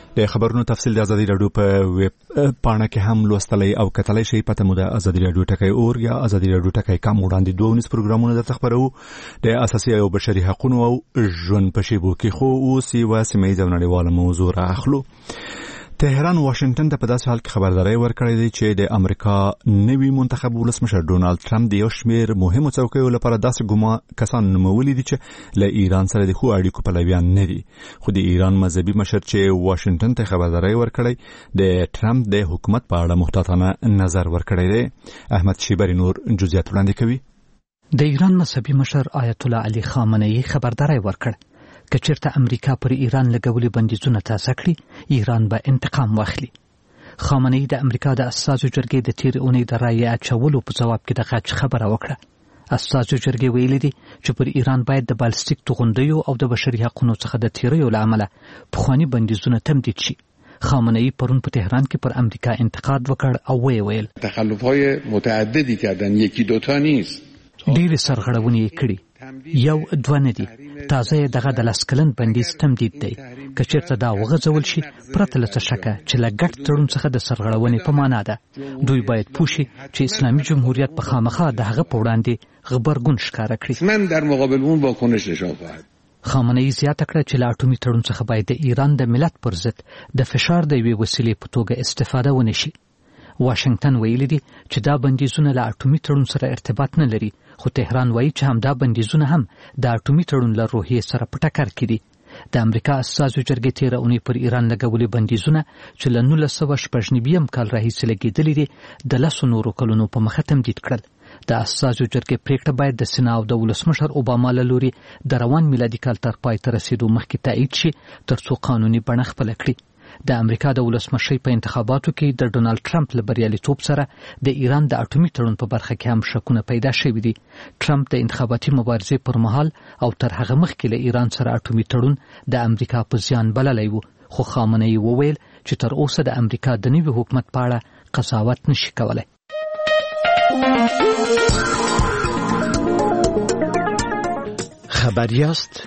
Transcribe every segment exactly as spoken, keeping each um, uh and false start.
د خبرونو تفصیل د ازادي رادیو په ویب پاڼه کې هم لوستلای او کتلای شئ. پته مو د ازادي رادیو ټکی اور یا ازادي رادیو ټکی کم وړاندې دوه ونیس پروګرامونه درته خبرو د اساسي او بشري حقوقو او ژوند په شیبو کې خو اوس یو سیمه او نړیواله موضوع راخلو. تهران واشنگټن ته په داسې حال کې خبرداري ورکړې ده چې د امریکا نوي منتخب ولسمشر ډونالد ټرمپ د یو شمېر مهمو څوکیو لپاره داسې ګومان کسان نومولي دي چې له ایران سره د ښو اړیکو پلویان نه دي. خو د ایران مذهبي مشر چې واشنگټن ته خبرداري ورکړې د ټرمپ د حکومت په اړه محتاطانه نظر ورکړی دی. احمد شیبری نور جزئیات وړاندې کوي. د ایران مذهبي مشر آیت الله علي خامنه‌ای خبرداري ورکړ که چېرته امریکا پر ایران لګولې بندیزونه تازه کړي ایران به انتقام واخلي. خامنه‌ای د امریکا د اساسو جرګې د تیر اونۍ د رایې اچولو په جواب کې دغه خبره وکړه. اساسو جرګې ویلي دي چې پر ایران باید د بالستیک توغندیو او د بشري حقوقو څخه د تیریو له امله پخواني بندیزونه تمدید شي. خامنه‌ای پرون په تهران کې پر امریکا انتقاد وکړ او وی ویل تخلف‌های متعددی کردن، یکی دوتا نیست. ډېرې سرغړونې کړي، یو دوه نه دي. تازه دغه د لسکلن بندیز تمدید دی. که چېرته دا وغځول شي پرته له څه شکه چې له ګډ تړون څخه د سرغړونې په معنا ده. دوی باید پوه شي چې اسلامي جمهوریت په خامخا د هغه په وړاندې غبرګون ښکاره کړي. من در مقابل اون واکنش نشان خواهد. خامنه‌ای زیاته کړه چې له اټومي تړون څخه باید د ایران د ملت پر ضد د فشار د یوې وسیلې په توګه استفاده ونه شي. واشنگټن ویلي دي چې دا بندیزونه له اټومي تړون سره ارتباط نه لري، خو تهران وایي چې همدا بندیزونه هم د اټومي تړون له روحیې سره په ټکر کې دي. د امریکا اساسو جرګې تیره اونۍ پر ایران لګولې بندیزونه چې له نولس سوه شپږ نوي کال راهیسې لګېدلي دي د لسو نورو کلونو په مخه تمدید کړل. د اساسو جرګې پریکړه باید د سنا او د ولسمشر اوباما له لوري د روان میلادي کال تر پای ته رسیدو مخکې تایید شي ترڅو قانوني بڼه خپله کړي. د امریکا د ولسمشۍ په انتخاباتو کې د ډونالد ټرمپ له بریالیتوب سره د ایران د اټومي تړون په برخه کې هم شکونه پیدا شوي دي. ټرمپ د انتخاباتي مبارزې پر مهال او تر هغه مخکې له ایران سره اټومي تړون د امریکا په زیان بللی و، خو خامنه‌ای وویل چې تر اوسه د امریکا د نوي حکومت په اړه قضاوت نشي کولی. خبر یاست؟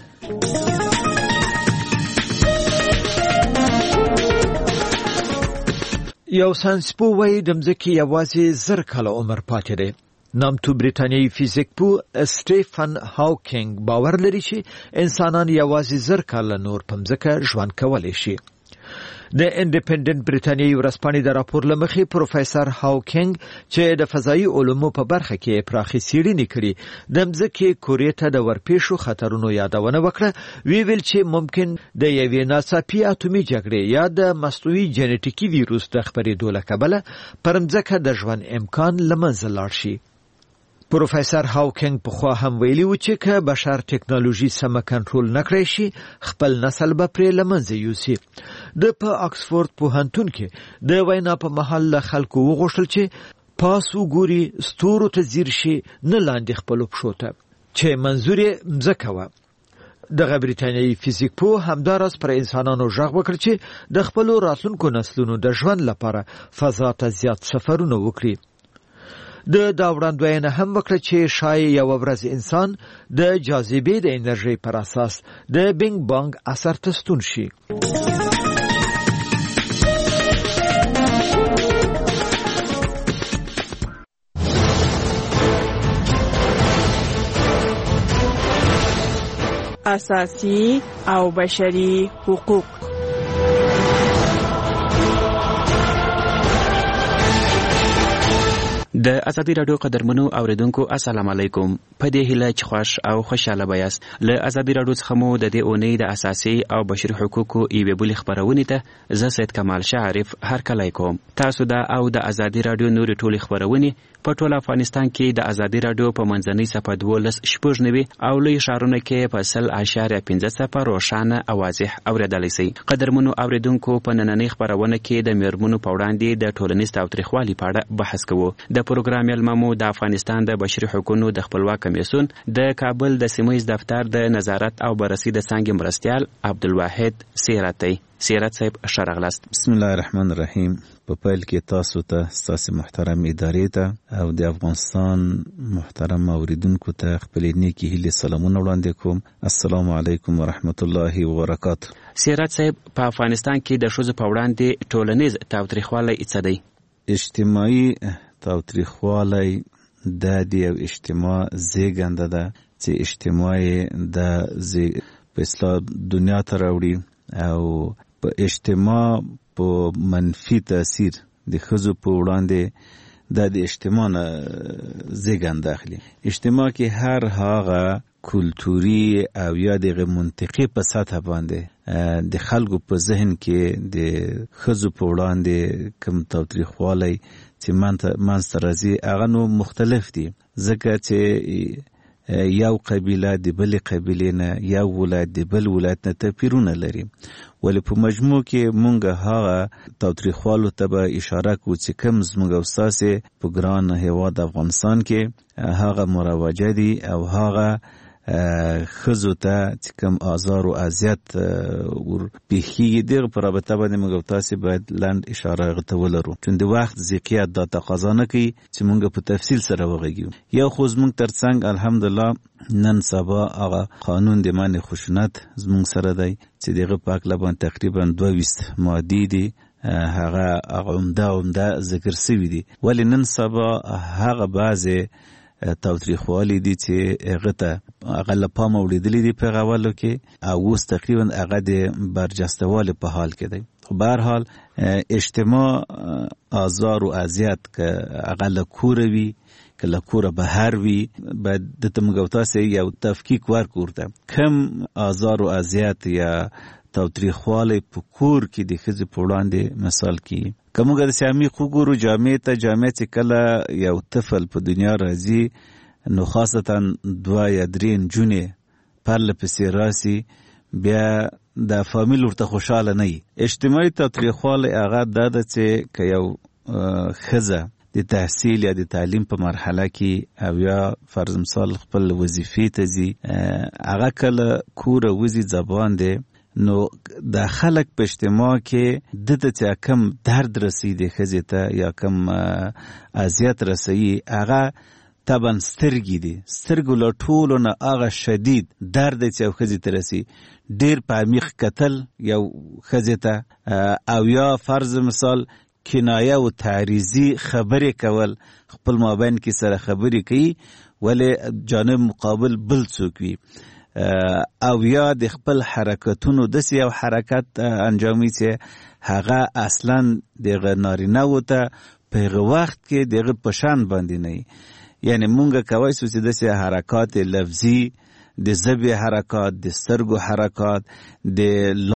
یو ساینسپو وایي د مځکې یوازې زر کاله عمر پاتې دی. نامتو بریتانیایی فیزیک پو سټیفن هاوکینګ باور لري چې انسانان یوازې زر کاله نور په مځکه ژوند کولی شي. د انډیپندنت بریتانیایی ورځپاڼې د راپور له مخې پروفیسر هاوکینګ چې د فضایي علومو په برخه کې پراخې څېړنې کړي د مځکې کورې ته د ورپېښو خطرونو یادونه وکړه. وی ویل چې ممکن د یوې ناڅاپي اتومي جګړې یا د مصنوعي جنټیکي ویروس د خپرېدو له کبله پر مځکه د ژوند امکان له منځه لاړ شي. پروفیسر هاوکینګ پخوا هم ویلي و چې که بشر ټکنالوژي سمه کنټرول نه کړی شي خپل نسل به پرې له منځه یوسي. د په آکسفورد پوهنتون کې د وینا په مهال له خلکو وغوښتل چې پاس وګوري ستورو ته ځیر شي نه لاندې خپلو پښو ته، چې منظور یې مځکه وه. دغه بریتانیایی فیزیک پوه همداراز پر انسانانو غږ وکړ چې د خپلو راتلونکو نسلونو د ژوند لپاره فضا ته زیات سفرونه وکړي. د دا وړاندوینه هم وکړه چې شاید یوه ورځ انسان د جاذبې د انرژۍ پر اساس د بینګ بانګ اثر ته ستون شي. اساسی او بشري حقوق. د ازادي رادیو قدرمنو اوریدونکو السلام علیکم. په دې هیله چې خوش او خوشاله بیاست. له ازادي رادیو څخه مو د دې اونۍ د اساسي او بشري حقوقو ایوې بلې خبرونې ته زه سید کمال شعرف هرکلی کوم. تاسو دا او د ازادي رادیو نورې ټولې خبرونې په ټول افغانستان کې د ازادي رادیو په منځنۍ صفحه دولس شپږ نوي او لوی ښارونو کې په سل اشاریه پنځه صفر روښانه او واضح اوریدلی سئ. قدرمنو اوریدونکو په نننۍ خپرونه کې د میرمنو په وړاندې د ټولنیز تاوتریخوالي په اړه بحث کوو. د پروګرام یلممو د افغانستان د بشري حقوقو د خپلواک کمیسیون د کابل د سیمه ییز دفتر د نظارت او بررسي د څانګې مرستیال عبدالواحد سیراتی. سیرت صاحب ښه راغلاست. بسم الله الرحمن الرحیم. په پیل کې تاسو ته ستاسو محترم ادارې ته او د افغانستان محترم اوریدونکو ته خپل نیکی هیلې سلامونه وړاندې کوم. السلام علیکم ورحمت الله وبرکاته. سیرت صاحب په افغانستان کې د ښځو په وړاندې ټولنیز تاوتریخوالی څه دی؟ اجتماعي تاوتریخوالی د دې یو اجتماع زیږنده ده چې اجتماع د په اصطلاح دنیا ته راوړي او په اجتماع په منفي تاثیر د ښځو په وړاندې دا د اجتماع نه زیږنده اخلي. اجتماع کې هر هغه کلتوري او یا د منطقي په سطح باندې د خلکو په ذهن کې د ښځو په وړاندې کوم تاوتریخوالی چې منځته راځي هغه نو مختلف دي، ځکه چې یو قبیله د بل قبیله نه، یو ولایت د بل ولایت نه توپیرونه لري. ولې په مجموع کې مونږ هغه تاوتریخوالو ته به اشاره کوو چې کوم زموږ او ستاسې په ګران هېواد افغانستان کې هغه مروجه دي او هغه ښځو ته چې کوم آزار او اذیت ور پیښیږي دغه په رابطه باندې موږ او تاسې باید لنډ اشاره هغه ته ولرو، چون د وخت ضیقیت دا تقاضا نه کوي چې موږ په تفصیل سره وغږیږو. یو خو زموږ تر څنګ الحمدلله نن سبا هغه قانون د منع خشونت زموږ سره دی چې دغه په هکله باندې تقریبا دوه ویشت مادې دي، هغه عمده عمده ذکر سوي دي. ولې نن سبا هغه بعضې تاوتریخوالی دي چې هغه ته هغه له پامه وړېدلي دي په هغه اولو کې او اوس تقریبا هغه د برجستهوالي په حال کې دی. خو به هر حال اجتماع آزار و اذیت که هغه له کوره وي که له کوره بهر وي باید دته موږ او تاسې یو تفکیک ورکړو ورته کم آزار و اذیت یا تاوتریخوالی په کور کې د ښځې په وړاندې مثال کې که موږ داسې عمیق وګورو جامع ته جامع چې کله یو طفل په دنیا راځي نو خاصتا دوه یا درې نجونې پرله پسې راسي بیا د فامیل ورته خوشحاله نه وي. اجتماعي تاوتریخوالی هغه دا ده چې که یو ښځه د تحصیل یا د تعلیم په مرحله کې او یا فرض مثال خپل وظیفې ته ځي هغه کله کوره وځي زبان دی نو د خلک په اجتماع کې دته چې کم درد رسي د ښځې ته یا کم اذیت رسي هغه طبعا سترګې دي، سترګو له ټولو نه هغه شدید درد چې یو ښځې ته رسي ډېر په عمیق کتل یو ښځې ته او یا فرض مثال کنایه او تعریضي خبرې کول خپل مابین کې سره خبرې کوي ولې جانب مقابل بل څوک وي او یا د خپل حرکتونو داسې یو حرکت انجامي چې هغه اصلا دغه نارینه‌و ته په هغه وخت کې دغه په شان باندې نه وي. یعنې مونږ کولی شو چې داسې حرکات لفظي د ژبې حرکات د سترګو حرکات د